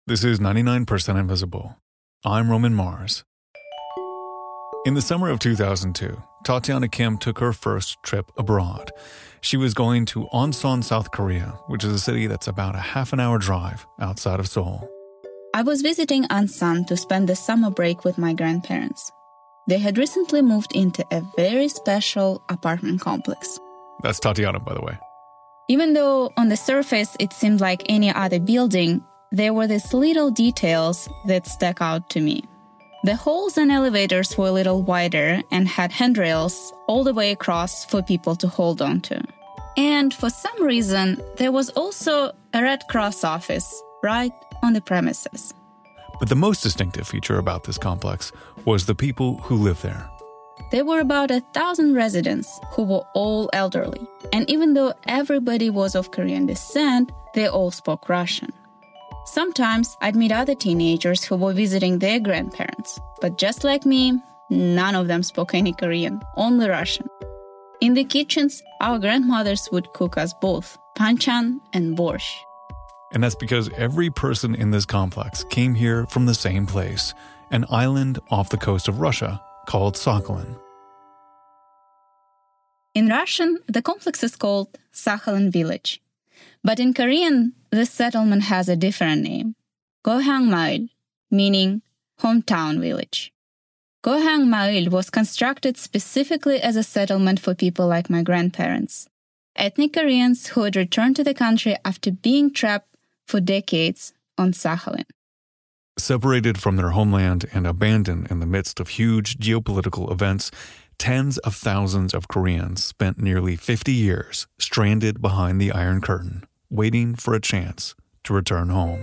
This is 99% Invisible. I'm Roman Mars. In the summer of 2002, Tatiana Kim took her first trip abroad. She was going to Onsan, South Korea, which is a city that's about a half an hour drive outside of Seoul. I was visiting Onsan to spend the summer break with my grandparents. They had recently moved into a very special apartment complex. That's Tatiana, by the way. Even though on the surface it seemed like any other building, there were these little details that stuck out to me. The halls and elevators were a little wider and had handrails all the way across for people to hold on to. And for some reason, there was also a Red Cross office right on the premises. But the most distinctive feature about this complex was the people who lived there. There were about 1,000 residents who were all elderly. And even though everybody was of Korean descent, they all spoke Russian. Sometimes I'd meet other teenagers who were visiting their grandparents. But just like me, none of them spoke any Korean, only Russian. In the kitchens, our grandmothers would cook us both banchan and borscht. And that's because every person in this complex came here from the same place, an island off the coast of Russia called Sakhalin. In Russian, the complex is called Sakhalin Village. But in Korean, this settlement has a different name, Gohyang Maul, meaning hometown village. Gohyang Maul was constructed specifically as a settlement for people like my grandparents, ethnic Koreans who had returned to the country after being trapped for decades on Sakhalin. Separated from their homeland and abandoned in the midst of huge geopolitical events, tens of thousands of Koreans spent nearly 50 years stranded behind the Iron Curtain, waiting for a chance to return home.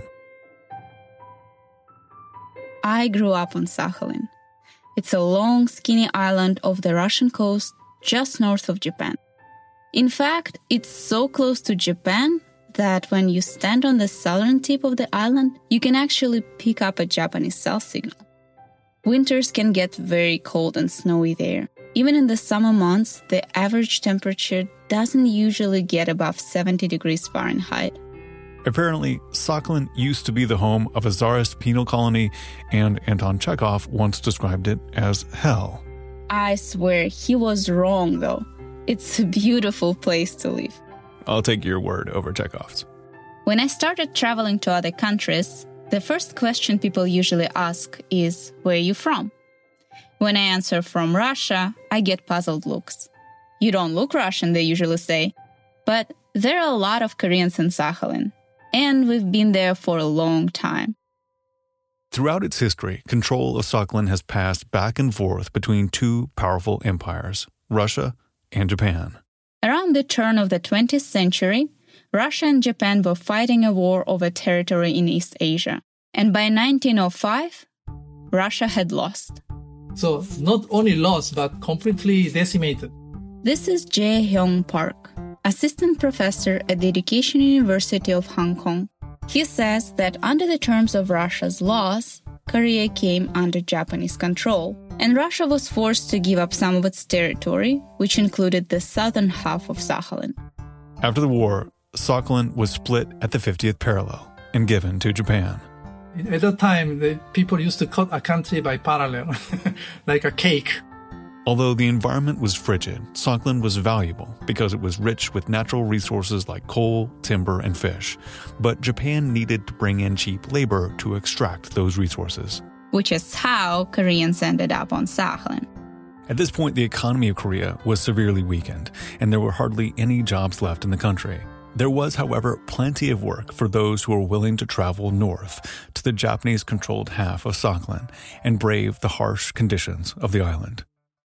I grew up on Sakhalin. It's a long, skinny island off the Russian coast just north of Japan. In fact, it's so close to Japan that when you stand on the southern tip of the island, you can actually pick up a Japanese cell signal. Winters can get very cold and snowy there. Even in the summer months, the average temperature doesn't usually get above 70 degrees Fahrenheit. Apparently, Sakhalin used to be the home of a Tsarist penal colony, and Anton Chekhov once described it as hell. I swear he was wrong, though. It's a beautiful place to live. I'll take your word over Chekhov's. When I started traveling to other countries, the first question people usually ask is, where are you from? When I answer from Russia, I get puzzled looks. You don't look Russian, they usually say. But there are a lot of Koreans in Sakhalin, and we've been there for a long time. Throughout its history, control of Sakhalin has passed back and forth between two powerful empires, Russia and Japan. Around the turn of the 20th century, Russia and Japan were fighting a war over territory in East Asia. And by 1905, Russia had lost. So not only lost, but completely decimated. This is Jae Hyung Park, assistant professor at the Education University of Hong Kong. He says that under the terms of Russia's laws, Korea came under Japanese control, and Russia was forced to give up some of its territory, which included the southern half of Sakhalin. After the war, Sakhalin was split at the 50th parallel and given to Japan. At that time, the people used to cut a country by parallel, like a cake. Although the environment was frigid, Sakhalin was valuable because it was rich with natural resources like coal, timber, and fish. But Japan needed to bring in cheap labor to extract those resources. Which is how Koreans ended up on Sakhalin. At this point, the economy of Korea was severely weakened, and there were hardly any jobs left in the country. There was, however, plenty of work for those who were willing to travel north to the Japanese-controlled half of Sakhalin and brave the harsh conditions of the island.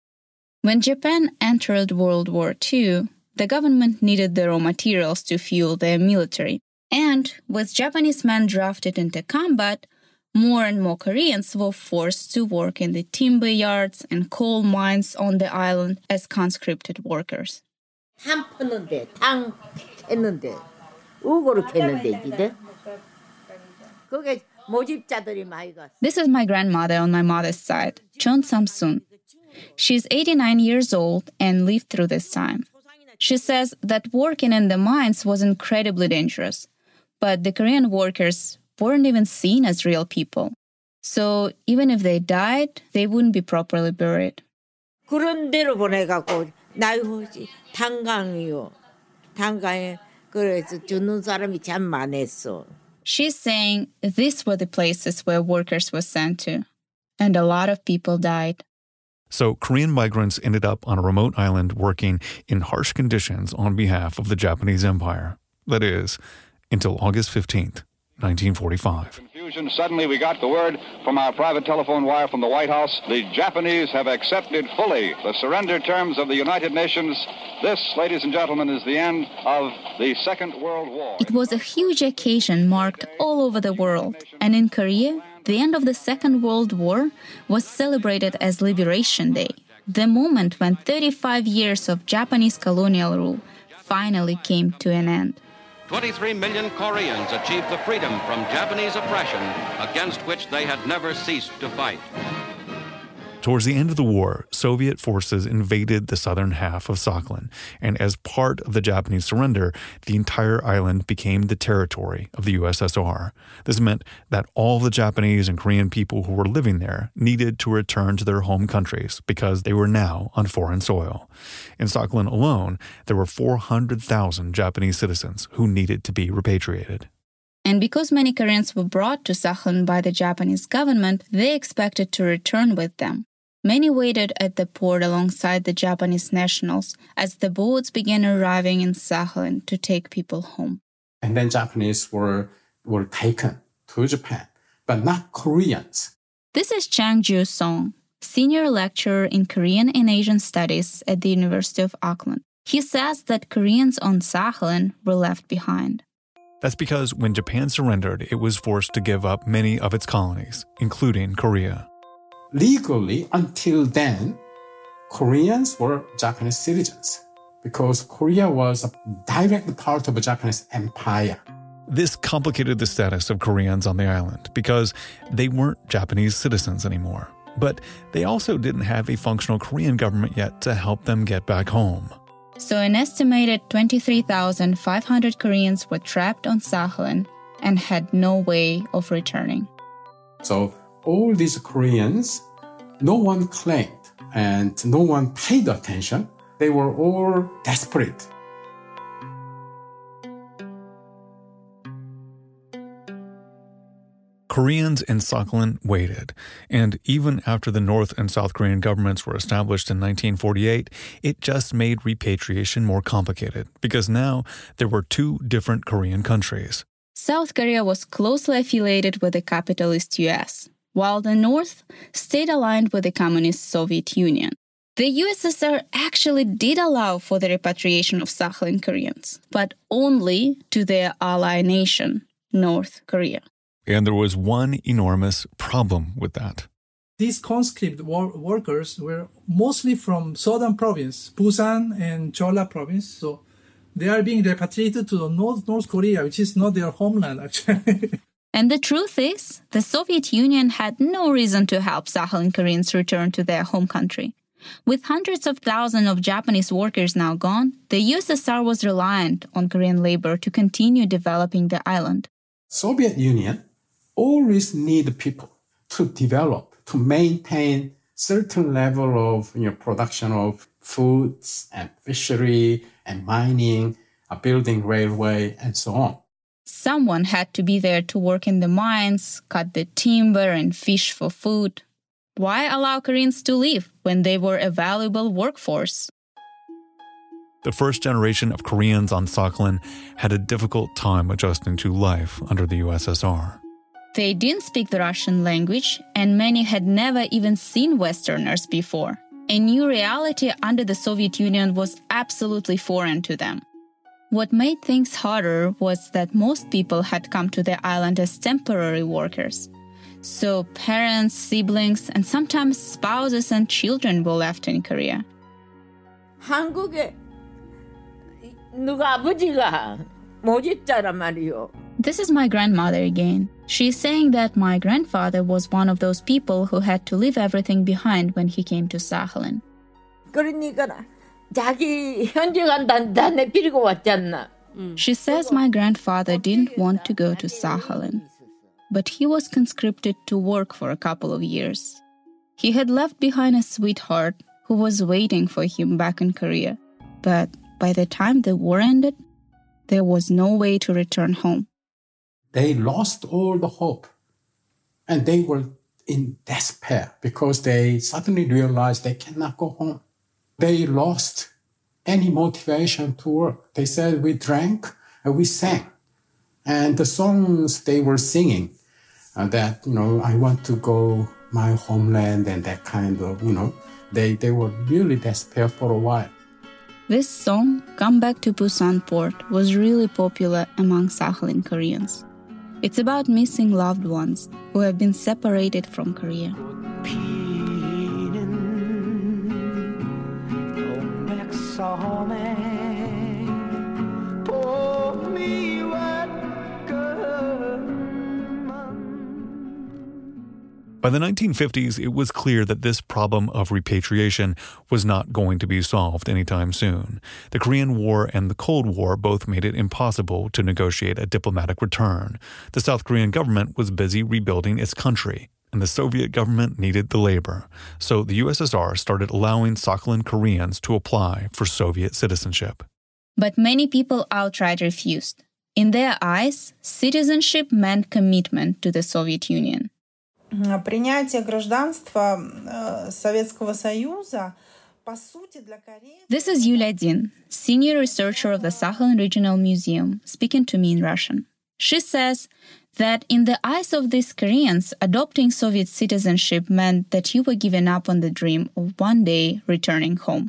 When Japan entered World War II, the government needed the raw materials to fuel their military. And with Japanese men drafted into combat, more and more Koreans were forced to work in the timber yards and coal mines on the island as conscripted workers. 탕 팠는데, 탕 했는데, 우고를 했는데, 이제. 그게 모집자들이 많이 갔어. This is my grandmother on my mother's side, Chon Samsun. She's 89 years old and lived through this time. She says that working in the mines was incredibly dangerous, but the Korean workers weren't even seen as real people. So even if they died, they wouldn't be properly buried. 그런 데로 보내갖고 나이호지 탄강이요. 탄강에 그래서 죽는 사람이 참 많았어. She's saying these were the places where workers were sent to, and a lot of people died. So Korean migrants ended up on a remote island working in harsh conditions on behalf of the Japanese Empire. That is, until August 15th, 1945. Confusion. Suddenly we got the word from our private telephone wire from the White House. The Japanese have accepted fully the surrender terms of the United Nations. This, ladies and gentlemen, is the end of the Second World War. It was a huge occasion marked all over the world. And in Korea, the end of the Second World War was celebrated as Liberation Day, the moment when 35 years of Japanese colonial rule finally came to an end. 23 million Koreans achieved the freedom from Japanese oppression against which they had never ceased to fight. Towards the end of the war, Soviet forces invaded the southern half of Sakhalin, and as part of the Japanese surrender, the entire island became the territory of the USSR. This meant that all the Japanese and Korean people who were living there needed to return to their home countries because they were now on foreign soil. In Sakhalin alone, there were 400,000 Japanese citizens who needed to be repatriated. And because many Koreans were brought to Sakhalin by the Japanese government, they expected to return with them. Many waited at the port alongside the Japanese nationals as the boats began arriving in Sakhalin to take people home. And then Japanese were taken to Japan, but not Koreans. This is Chang Joo-song, senior lecturer in Korean and Asian Studies at the University of Auckland. He says that Koreans on Sakhalin were left behind. That's because when Japan surrendered, it was forced to give up many of its colonies, including Korea. Legally, until then, Koreans were Japanese citizens because Korea was a direct part of a Japanese empire. This complicated the status of Koreans on the island because they weren't Japanese citizens anymore. But they also didn't have a functional Korean government yet to help them get back home. So an estimated 23,500 Koreans were trapped on Sakhalin and had no way of returning. So all these Koreans, no one claimed and no one paid attention. They were all desperate. Koreans in Sakhalin waited, and even after the North and South Korean governments were established in 1948, it just made repatriation more complicated because now there were two different Korean countries. South Korea was closely affiliated with the capitalist US, while the North stayed aligned with the communist Soviet Union. The USSR actually did allow for the repatriation of Sakhalin Koreans, but only to their ally nation, North Korea. And there was one enormous problem with that. These conscript workers were mostly from southern province, Busan and Jeolla province. So they are being repatriated to the North Korea, which is not their homeland, actually. And the truth is, the Soviet Union had no reason to help Sakhalin Koreans return to their home country. With hundreds of thousands of Japanese workers now gone, the USSR was reliant on Korean labor to continue developing the island. Soviet Union always need people to develop, to maintain certain level of production of foods and fishery and mining, building railway, and so on. Someone had to be there to work in the mines, cut the timber, and fish for food. Why allow Koreans to leave when they were a valuable workforce? The first generation of Koreans on Sakhalin had a difficult time adjusting to life under the USSR. They didn't speak the Russian language, and many had never even seen Westerners before. A new reality under the Soviet Union was absolutely foreign to them. What made things harder was that most people had come to the island as temporary workers. So parents, siblings, and sometimes spouses and children were left in Korea. 한국에 누가 아버지가 모집자란 말이요. This is my grandmother again. She's saying that my grandfather was one of those people who had to leave everything behind when he came to Sakhalin. 그러니까 자기 현지 간다 내비리고 왔잖아. She says my grandfather didn't want to go to Sakhalin. but he was conscripted to work for a couple of years. He had left behind a sweetheart who was waiting for him back in Korea. But by the time the war ended, there was no way to return home. They lost all the hope. And they were in despair because they suddenly realized they cannot go home. They lost any motivation to work. They said, we drank and we sang. And the songs they were singing that, I want to go my homeland and that kind of, they were really despair for a while. This song, Come Back to Busan Port, was really popular among Sakhalin Koreans. It's about missing loved ones who have been separated from Korea. By the 1950s, it was clear that this problem of repatriation was not going to be solved anytime soon. The Korean War and the Cold War both made it impossible to negotiate a diplomatic return. The South Korean government was busy rebuilding its country, and the Soviet government needed the labor. So the USSR started allowing Sakhalin Koreans to apply for Soviet citizenship. But many people outright refused. In their eyes, citizenship meant commitment to the Soviet Union. Принятие гражданства Советского Союза, по сути, для Кореи... This is Yulia Din, senior researcher of the Sakhalin Regional Museum, speaking to me in Russian. She says that in the eyes of these Koreans, adopting Soviet citizenship meant that you were giving up on the dream of one day returning home.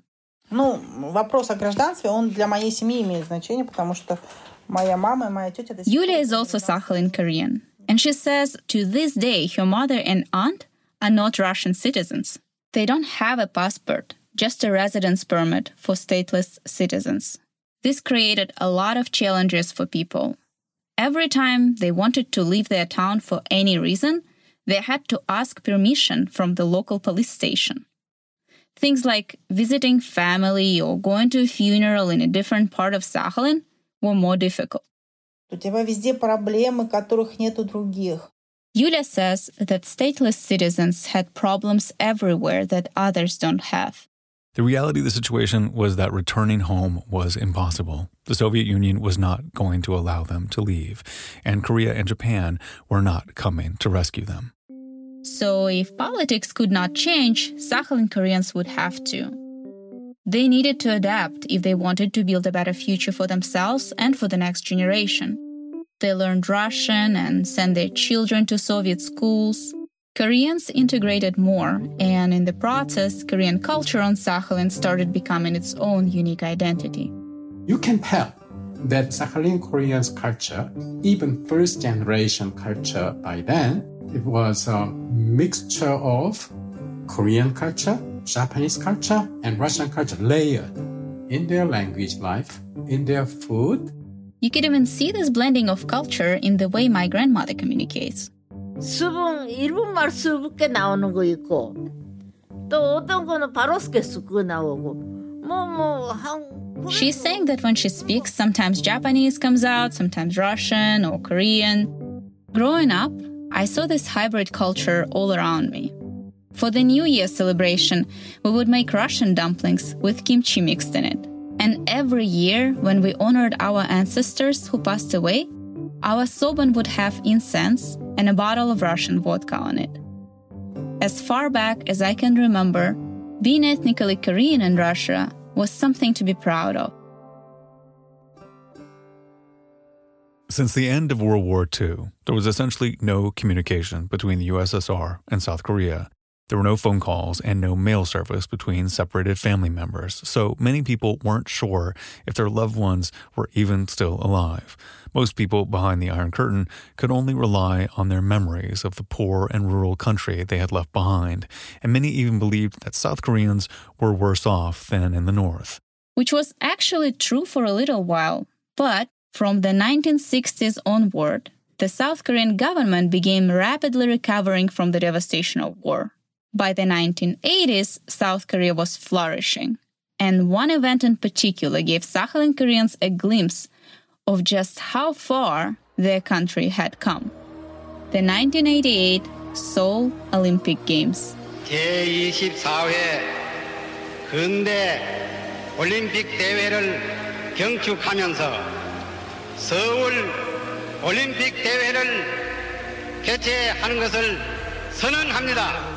Вопрос о гражданстве, он для моей семьи имеет значение, потому что моя мама и моя тетя... Yulia is also Sakhalin Korean. And she says, to this day, her mother and aunt are not Russian citizens. They don't have a passport, just a residence permit for stateless citizens. This created a lot of challenges for people. Every time they wanted to leave their town for any reason, they had to ask permission from the local police station. Things like visiting family or going to a funeral in a different part of Sakhalin were more difficult. У тебя везде проблемы, которых нет у других. Yulia says that stateless citizens had problems everywhere that others don't have. The reality of the situation was that returning home was impossible. The Soviet Union was not going to allow them to leave, and Korea and Japan were not coming to rescue them. So if politics could not change, Sakhalin Koreans would have to. They needed to adapt if they wanted to build a better future for themselves and for the next generation. They learned Russian and sent their children to Soviet schools. Koreans integrated more, and in the process, Korean culture on Sakhalin started becoming its own unique identity. You can tell that Sakhalin Koreans' culture, even first-generation culture by then, it was a mixture of Korean culture, Japanese culture, and Russian culture layered in their language life, in their food. You could even see this blending of culture in the way my grandmother communicates. 수분, 일본말 수북게 나오는 거 있고 또 어떤 거는 바로스게 쓰고 나오고 She's saying that when she speaks, sometimes Japanese comes out, sometimes Russian or Korean. Growing up, I saw this hybrid culture all around me. For the New Year celebration, we would make Russian dumplings with kimchi mixed in it. And every year, when we honored our ancestors who passed away, our soban would have incense and a bottle of Russian vodka on it. As far back as I can remember, being ethnically Korean in Russia was something to be proud of. Since the end of World War II, there was essentially no communication between the USSR and South Korea. There were no phone calls and no mail service between separated family members, so many people weren't sure if their loved ones were even still alive. Most people behind the Iron Curtain could only rely on their memories of the poor and rural country they had left behind, and many even believed that South Koreans were worse off than in the North. Which was actually true for a little while, but from the 1960s onward, the South Korean government began rapidly recovering from the devastation of war. By the 1980s, South Korea was flourishing, and one event in particular gave Sakhalin Koreans a glimpse of just how far their country had come. the 1988 Seoul Olympic Games. 제24회 근대 올림픽 대회를 경축하면서 서울 올림픽 대회를 개최하는 것을 선언합니다.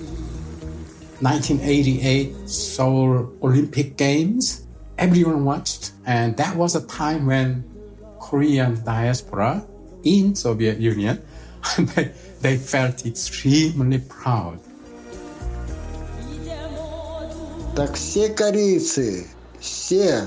1988 Seoul Olympic Games, everyone watched, and that was a time when Korean diaspora in Soviet Union, they felt extremely proud. Так все корейцы, все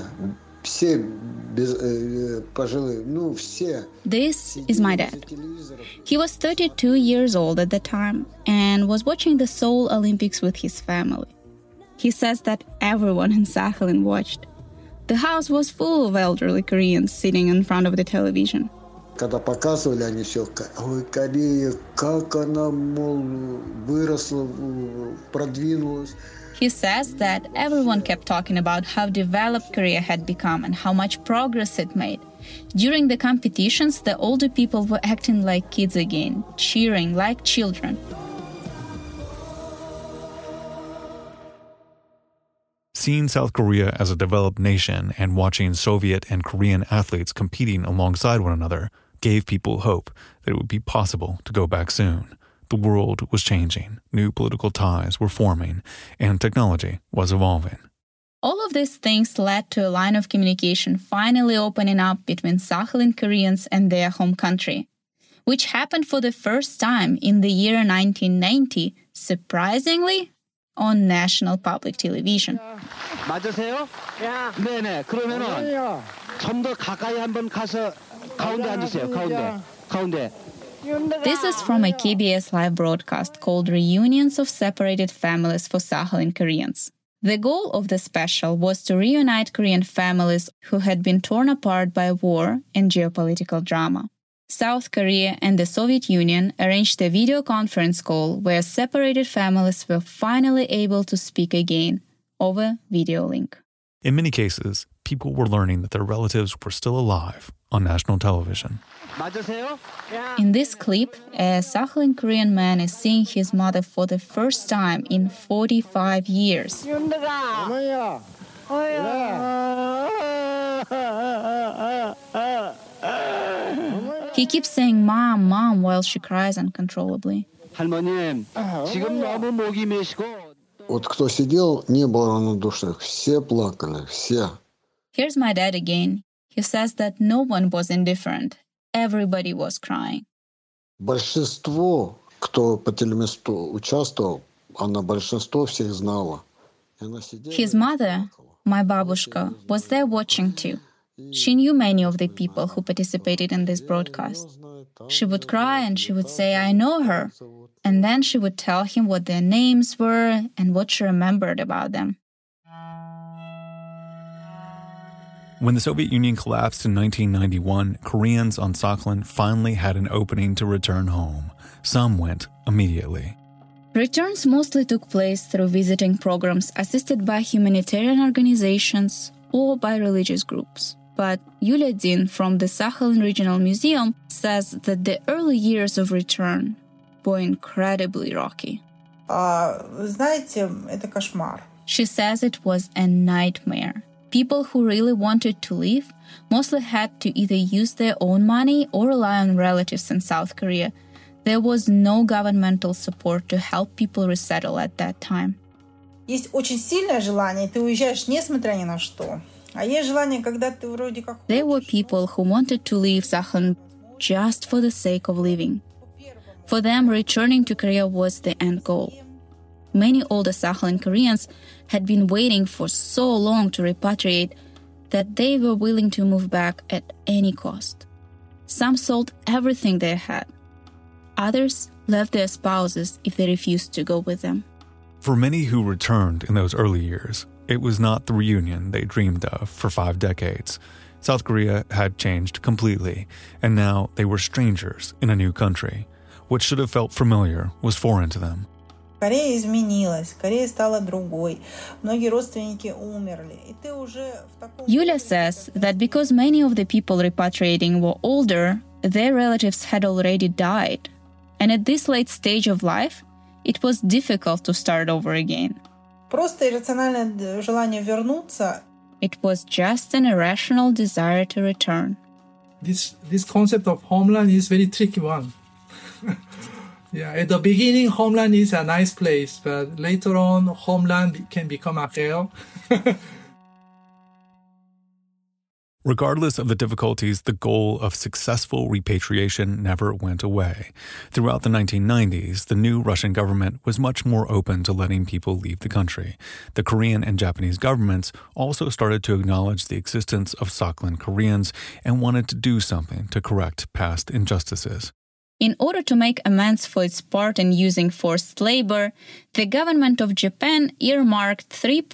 пожилые, все. This is my dad. He was 32 years old at the time and was watching the Seoul Olympics with his family. He says that everyone in Sakhalin watched. The house was full of elderly Koreans sitting in front of the television. Когда показывали, они все, ой, Корея, как она, мол, выросла, продвинулась. He says that everyone kept talking about how developed Korea had become and how much progress it made. During the competitions, the older people were acting like kids again, cheering like children. Seeing South Korea as a developed nation and watching Soviet and Korean athletes competing alongside one another gave people hope that it would be possible to go back soon. The world was changing, new political ties were forming, and technology was evolving. All of these things led to a line of communication finally opening up between Sakhalin Koreans and their home country, which happened for the first time in the year 1990, surprisingly, on national public television. 맞으세요? 네네. 그러면은 좀 더 가까이 한번 가서 가운데 앉으세요. 가운데. This is from a KBS live broadcast called Reunions of Separated Families for Sakhalin Koreans. The goal of the special was to reunite Korean families who had been torn apart by war and geopolitical drama. South Korea and the Soviet Union arranged a video conference call where separated families were finally able to speak again over video link. In many cases, people were learning that their relatives were still alive on national television. In this clip, a Sakhalin Korean man is seeing his mother for the first time in 45 years. He keeps saying "Mom, Mom" while she cries uncontrollably. 할머님, 지금 너무 목이 메시고. Вот кто сидел, не было равнодушных. Все плакали, все. Here's my dad again. He says that no one was indifferent. Everybody was crying. Большинство, кто по телемосту участвовал, она большинство всех знала. His mother, my babushka, was there watching too. She knew many of the people who participated in this broadcast. She would cry and she would say, "I know her." And then she would tell him what their names were and what she remembered about them. When the Soviet Union collapsed in 1991, Koreans on Sakhalin finally had an opening to return home. Some went immediately. Returns mostly took place through visiting programs assisted by humanitarian organizations or by religious groups. But Yulia Din from the Sakhalin Regional Museum says that the early years of return were incredibly rocky. Знаете, это кошмар. She says it was a nightmare. People who really wanted to leave mostly had to either use their own money or rely on relatives in South Korea. There was no governmental support to help people resettle at that time. Есть очень сильное желание, ты уезжаешь несмотря ни на что. А есть желание, когда ты вроде как... There were people who wanted to leave Sakhalin just for the sake of living. For them, returning to Korea was the end goal. Many older Sakhalin Koreans had been waiting for so long to repatriate that they were willing to move back at any cost. Some sold everything they had. Others left their spouses if they refused to go with them. For many who returned in those early years, it was not the reunion they dreamed of for 5 decades. South Korea had changed completely, and now they were strangers in a new country. What should have felt familiar was foreign to them. Корея изменилась, Корея стала другой. Многие родственники умерли. И ты уже в таком... Yulia says that because many of the people repatriating were older, their relatives had already died. And at this late stage of life, it was difficult to start over again. Просто иррациональное желание вернуться. It was just an irrational desire to return. This concept of homeland is very tricky one. Yeah, at the beginning, homeland is a nice place, but later on, homeland can become a hell. Regardless of the difficulties, the goal of successful repatriation never went away. Throughout the 1990s, the new Russian government was much more open to letting people leave the country. The Korean and Japanese governments also started to acknowledge the existence of Sakhalin Koreans and wanted to do something to correct past injustices. In order to make amends for its part in using forced labor, the government of Japan earmarked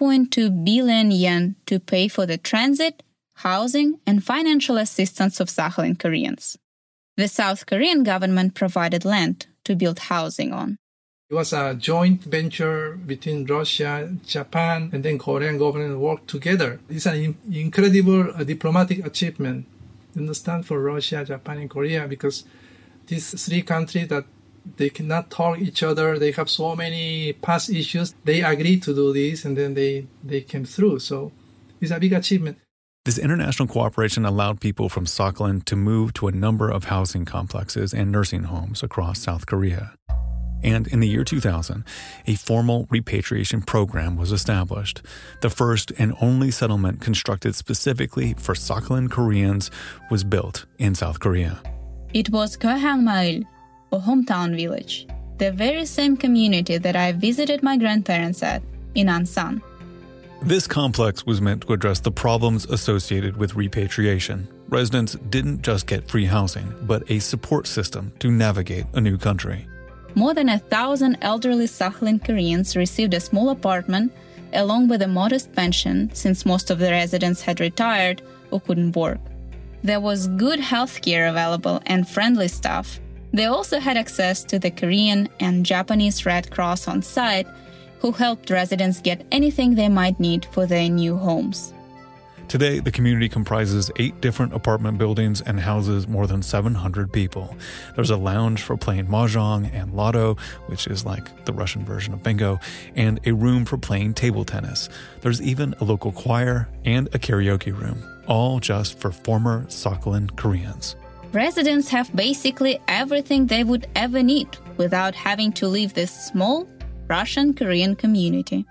3.2 billion yen to pay for the transit, housing, and financial assistance of Sakhalin Koreans. The South Korean government provided land to build housing on. It was a joint venture between Russia, Japan, and then Korean government worked together. It's an incredible diplomatic achievement, you understand, for Russia, Japan, and Korea, because these three countries that they cannot talk each other, they have so many past issues, they agreed to do this, and then they came through. So it's a big achievement. This international cooperation allowed people from Sakhalin to move to a number of housing complexes and nursing homes across South Korea. And in the year 2000, a formal repatriation program was established, the first and only settlement constructed specifically for Sakhalin Koreans was built in South Korea. It was Gohang Mail, or hometown village, the very same community that I visited my grandparents at in Ansan. This complex was meant to address the problems associated with repatriation. Residents didn't just get free housing, but a support system to navigate a new country. More than 1,000 elderly Sakhalin Koreans received a small apartment along with a modest pension since most of the residents had retired or couldn't work. There was good health care available and friendly staff. They also had access to the Korean and Japanese Red Cross on site, who helped residents get anything they might need for their new homes. Today, the community comprises 8 different apartment buildings and houses more than 700 people. There's a lounge for playing mahjong and lotto, which is like the Russian version of bingo, and a room for playing table tennis. There's even a local choir and a karaoke room, all just for former Sakhalin Koreans. Residents have basically everything they would ever need without having to leave this small Russian-Korean community.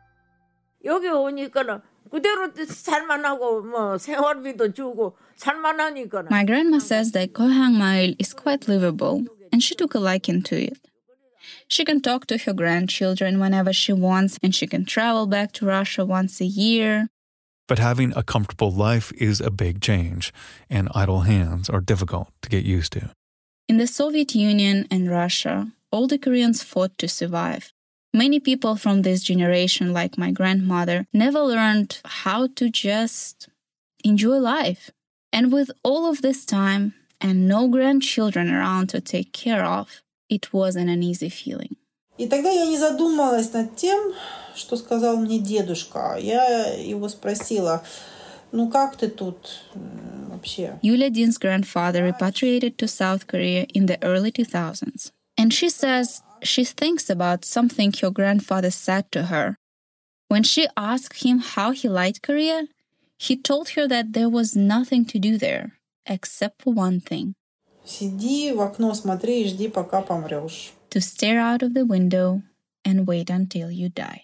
여기 오니까는 그대로 살만하고 뭐 생활비도 주고 살만하니까는. My grandma says that Gohang Mail is quite livable, and she took a liking to it. She can talk to her grandchildren whenever she wants, and she can travel back to Russia once a year. But having a comfortable life is a big change, and idle hands are difficult to get used to. In the Soviet Union and Russia, all the Koreans fought to survive. Many people from this generation, like my grandmother, never learned how to just enjoy life. And with all of this time and no grandchildren around to take care of, it was an uneasy feeling. И тогда я не задумалась над тем, что сказал мне дедушка. Я его спросила, ну как ты тут вообще? Yulia Din's grandfather repatriated to South Korea in the early 2000s. And she says she thinks about something her grandfather said to her. When she asked him how he liked Korea, he told her that there was nothing to do there, except for one thing. Сиди в окно, смотри и жди, пока помрешь. To stare out of the window and wait until you die.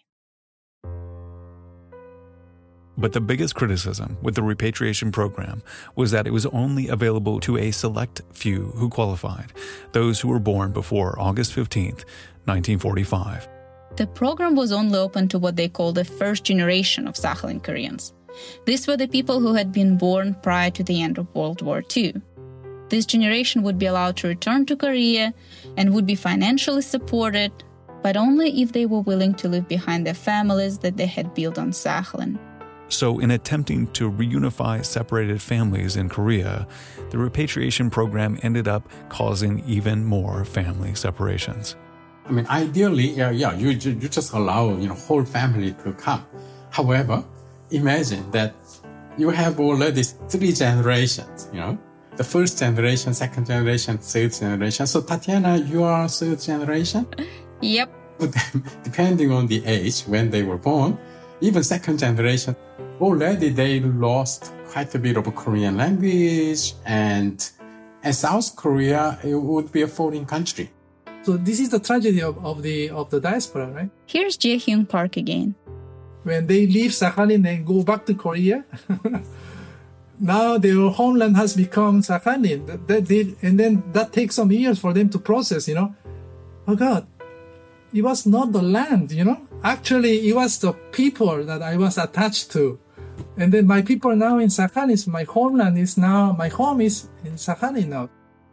But the biggest criticism with the repatriation program was that it was only available to a select few who qualified, those who were born before August 15th, 1945. The program was only open to what they call the first generation of Sakhalin Koreans. These were the people who had been born prior to the end of World War II. This generation would be allowed to return to Korea and would be financially supported, but only if they were willing to leave behind their families that they had built on Sakhalin. So in attempting to reunify separated families in Korea, the repatriation program ended up causing even more family separations. I mean, ideally, you just allow whole family to come. However, imagine that you have already 3 generations, the first generation, second generation, third generation. So Tatiana, you are third generation? Yep. Depending on the age when they were born, even second generation, already they lost quite a bit of Korean language, and South Korea, it would be a foreign country. So this is the tragedy of the diaspora, right? Here's Jae-hyung Park again. When they leave Sakhalin and go back to Korea, now their homeland has become Sakhalin. And then that takes some years for them to process, Oh God, it was not the land, Actually, it was the people that I was attached to. And then my people now in Sakhalin, my home is in Sakhalin now.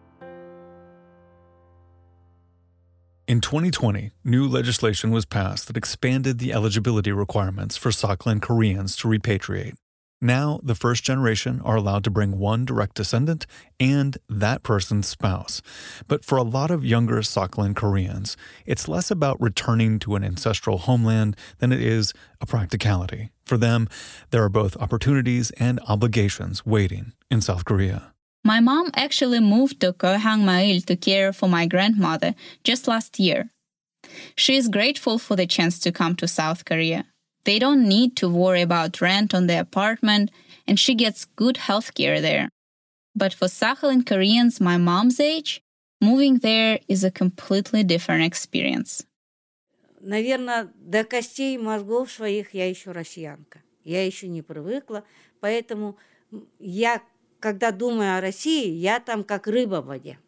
In 2020, new legislation was passed that expanded the eligibility requirements for Sakhalin Koreans to repatriate. Now, the first generation are allowed to bring one direct descendant and that person's spouse. But for a lot of younger Sakhalin Koreans, it's less about returning to an ancestral homeland than it is a practicality. For them, there are both opportunities and obligations waiting in South Korea. My mom actually moved to Gohang Mail to care for my grandmother just last year. She is grateful for the chance to come to South Korea. They don't need to worry about rent on the apartment, and she gets good health care there. But for Sakhalin Koreans my mom's age, moving there is a completely different experience. Наверное, до костей мозгов своих я еще россиянка. Я еще не привыкла, поэтому я, когда думаю о России, я там как рыба в воде.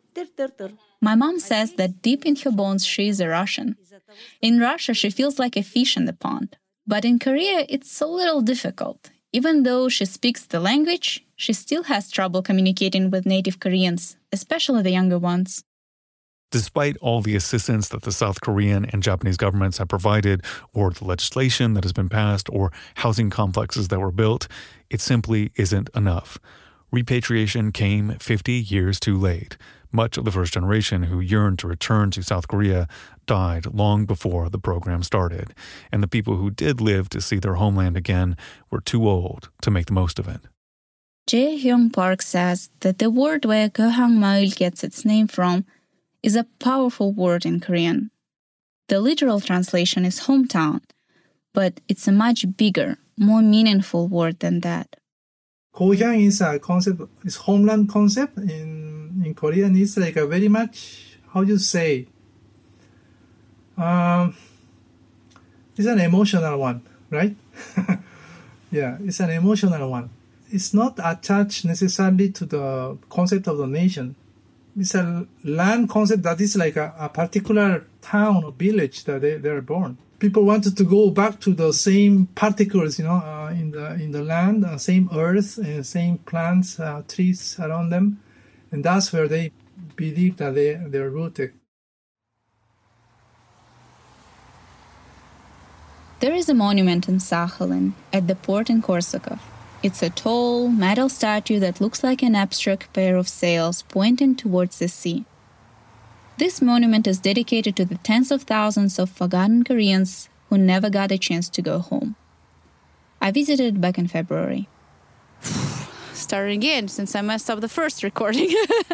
My mom says that deep in her bones she is a Russian. In Russia, she feels like a fish in the pond. But in Korea, it's a little difficult. Even though she speaks the language, she still has trouble communicating with native Koreans, especially the younger ones. Despite all the assistance that the South Korean and Japanese governments have provided, or the legislation that has been passed, or housing complexes that were built, it simply isn't enough. Repatriation came 50 years too late. Much of the first generation who yearned to return to South Korea died long before the program started, and the people who did live to see their homeland again were too old to make the most of it. Jae-hyung Park says that the word where Gohang Mail gets its name from is a powerful word in Korean. The literal translation is hometown, but it's a much bigger, more meaningful word than that. Gohyang is a concept, is homeland concept in Korean. It's like a very much, how do you say? It's an emotional one, right? Yeah, it's an emotional one. It's not attached necessarily to the concept of the nation. It's a land concept that is like a particular town or village that they are born. People wanted to go back to the same particles, in the land, same earth, same plants, trees around them, and that's where they believe that they're rooted. There is a monument in Sakhalin at the port in Korsakov. It's a tall, metal statue that looks like an abstract pair of sails pointing towards the sea. This monument is dedicated to the tens of thousands of forgotten Koreans who never got a chance to go home. I visited back in February. Starting again, since I messed up the first recording.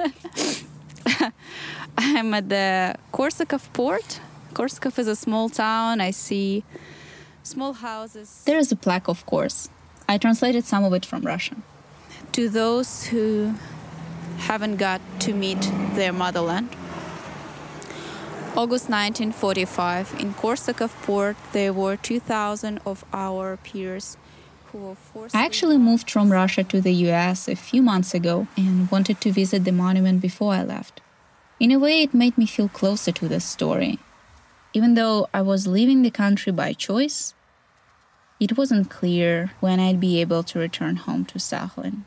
I'm at the Korsakov port. Korsakov is a small town. I see small houses. There is a plaque, of course. I translated some of it from Russian. To those who haven't got to meet their motherland. August 1945, in Korsakov port, there were 2,000 of our peers who were forced. I actually moved from Russia to the US a few months ago and wanted to visit the monument before I left. In a way, it made me feel closer to this story. Even though I was leaving the country by choice, it wasn't clear when I'd be able to return home to Sakhalin.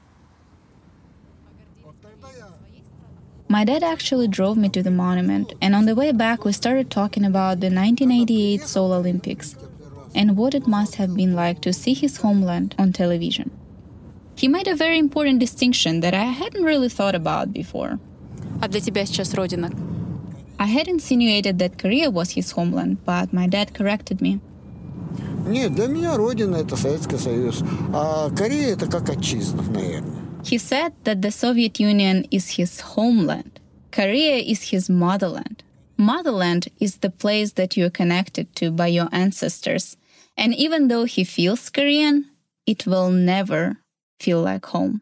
My dad actually drove me to the monument, and on the way back we started talking about the 1988 Seoul Olympics and what it must have been like to see his homeland on television. He made a very important distinction that I hadn't really thought about before. А для тебя сейчас родина? I had insinuated that Korea was his homeland, but my dad corrected me. Нет, для меня родина – это Советский Союз, а Корея – это как отчизна, наверное. He said that the Soviet Union is his homeland. Korea is his motherland. Motherland is the place that you're connected to by your ancestors. And even though he feels Korean, it will never feel like home.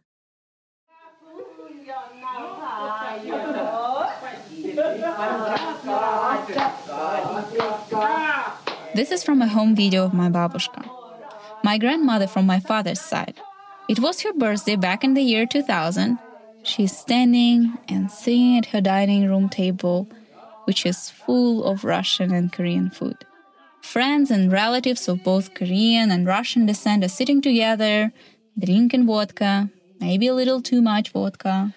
This is from a home video of my babushka, my grandmother from my father's side. It was her birthday back in the year 2000. She's standing and sitting at her dining room table, which is full of Russian and Korean food. Friends and relatives of both Korean and Russian descent are sitting together, drinking vodka, maybe a little too much vodka.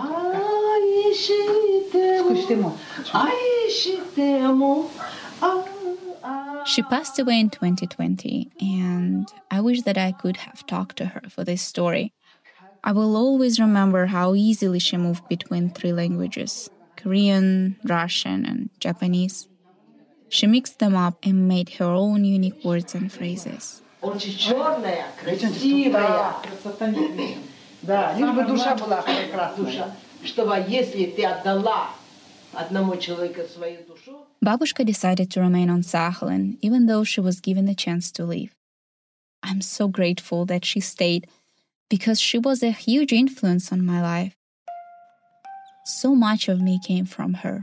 She passed away in 2020, and I wish that I could have talked to her for this story. I will always remember how easily she moved between 3 languages, Korean, Russian, and Japanese. She mixed them up and made her own unique words and phrases. Очень черная, красивая. Да, лишь бы душа была прекрасная. Чтобы если ты отдала одному человеку свою душу. Babushka decided to remain on Sakhalin, even though she was given the chance to leave. I'm so grateful that she stayed, because she was a huge influence on my life. So much of me came from her.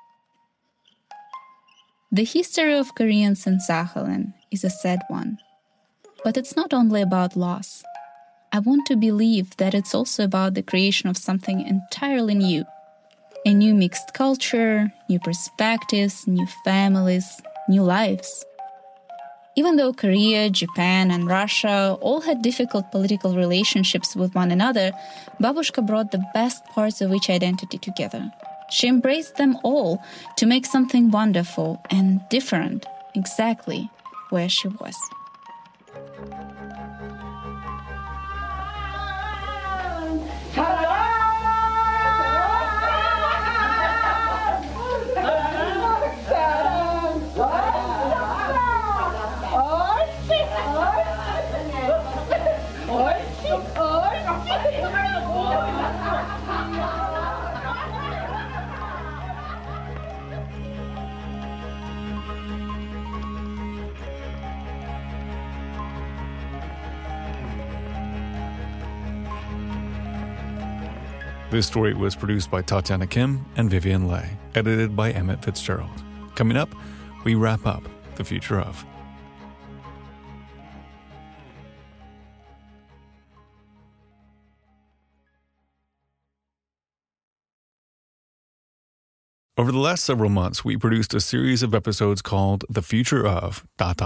The history of Koreans in Sakhalin is a sad one. But it's not only about loss. I want to believe that it's also about the creation of something entirely new. A new mixed culture, new perspectives, new families, new lives. Even though Korea, Japan, and Russia all had difficult political relationships with one another, Babushka brought the best parts of each identity together. She embraced them all to make something wonderful and different, exactly where she was. This story was produced by Tatiana Kim and Vivian Le, edited by Emmett Fitzgerald. Coming up, we wrap up The Future of. Over the last several months, we produced a series of episodes called The Future of ...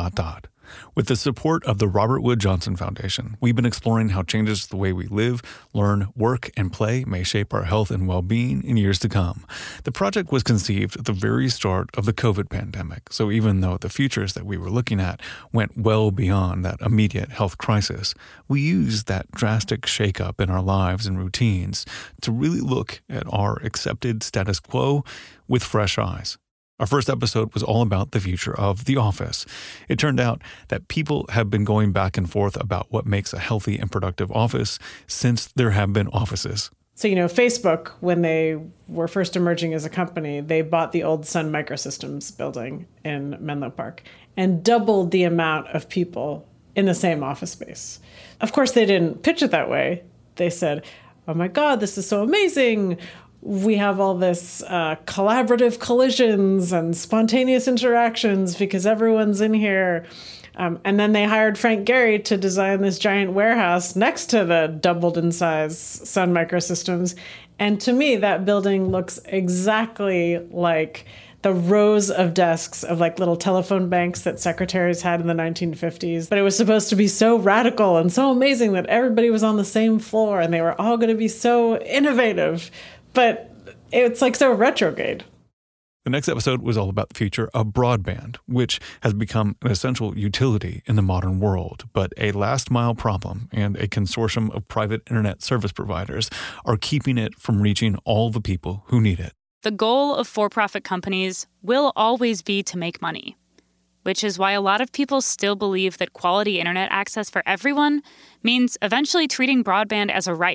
With the support of the Robert Wood Johnson Foundation, we've been exploring how changes to the way we live, learn, work, and play may shape our health and well-being in years to come. The project was conceived at the very start of the COVID pandemic, so even though the futures that we were looking at went well beyond that immediate health crisis, we used that drastic shakeup in our lives and routines to really look at our accepted status quo with fresh eyes. Our first episode was all about the future of the office. It turned out that people have been going back and forth about what makes a healthy and productive office since there have been offices. So, Facebook, when they were first emerging as a company, they bought the old Sun Microsystems building in Menlo Park and doubled the amount of people in the same office space. Of course, they didn't pitch it that way. They said, oh my God, this is so amazing. We have all this collaborative collisions and spontaneous interactions because everyone's in here. And then they hired Frank Gehry to design this giant warehouse next to the doubled in size Sun Microsystems. And to me, that building looks exactly like the rows of desks of little telephone banks that secretaries had in the 1950s. But it was supposed to be so radical and so amazing that everybody was on the same floor and they were all going to be so innovative. But it's so retrograde. The next episode was all about the future of broadband, which has become an essential utility in the modern world. But a last-mile problem and a consortium of private internet service providers are keeping it from reaching all the people who need it. The goal of for-profit companies will always be to make money, which is why a lot of people still believe that quality internet access for everyone means eventually treating broadband as a right,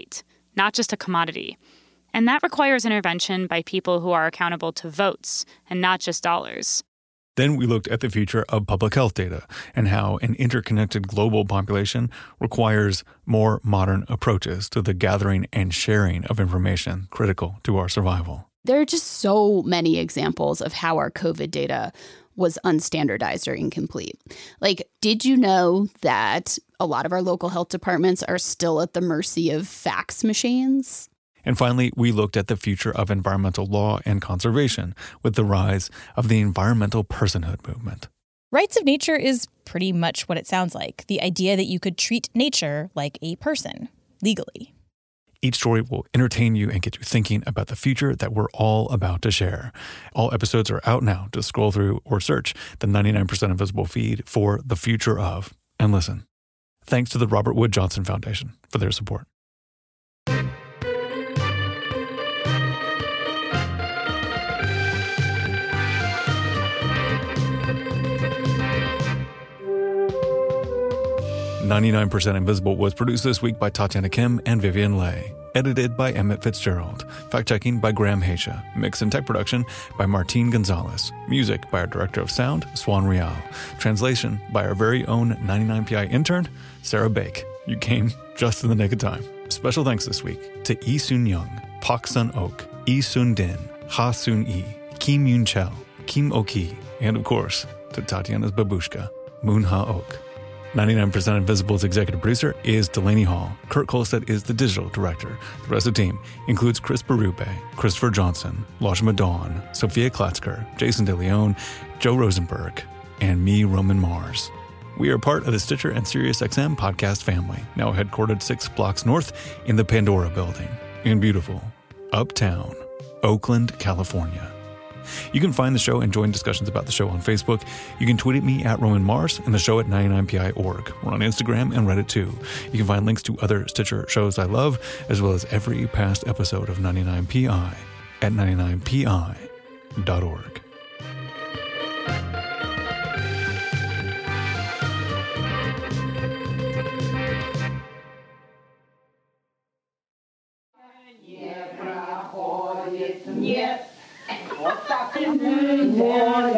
not just a commodity. And that requires intervention by people who are accountable to votes and not just dollars. Then we looked at the future of public health data and how an interconnected global population requires more modern approaches to the gathering and sharing of information critical to our survival. There are just so many examples of how our COVID data was unstandardized or incomplete. Like, did you know that a lot of our local health departments are still at the mercy of fax machines? And finally, we looked at the future of environmental law and conservation with the rise of the environmental personhood movement. Rights of nature is pretty much what it sounds like. The idea that you could treat nature like a person, legally. Each story will entertain you and get you thinking about the future that we're all about to share. All episodes are out now. Just scroll through or search the 99% Invisible feed for The Future Of and listen. Thanks to the Robert Wood Johnson Foundation for their support. "99% Invisible" was produced this week by Tatiana Kim and Vivian Leigh. Edited by Emmett Fitzgerald. Fact-checking by Graham Haisha. Mix and tech production by Martín Gonzalez. Music by our director of sound, Swan Real. Translation by our very own 99PI intern, Sarah Bake. You came just in the nick of time. Special thanks this week to Yi Sun Young, Pak Sun Ok, Yi Sun Din, Ha Sun Yi, Kim Yoon Chel, Kim Oki, and of course, to Tatiana's babushka, Moon Ha Ok. 99% Invisible's executive producer is Delaney Hall. Kurt Kolstad is the digital director. The rest of the team includes Chris Berube, Christopher Johnson, Lashma Dawn, Sophia Klatzker, Jason DeLeon, Joe Rosenberg, and me, Roman Mars. We are part of the Stitcher and SiriusXM podcast family, now headquartered 6 blocks north in the Pandora building in beautiful Uptown, Oakland, California. You can find the show and join discussions about the show on Facebook. You can tweet at me at Roman Mars and the show at 99PI.org. We're on Instagram and Reddit too. You can find links to other Stitcher shows I love, as well as every past episode of 99PI at 99PI.org. Вот так и мой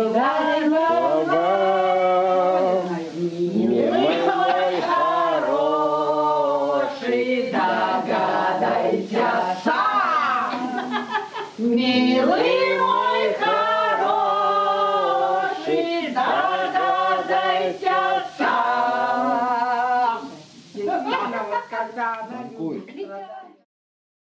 хороший, догадайся сам, милый.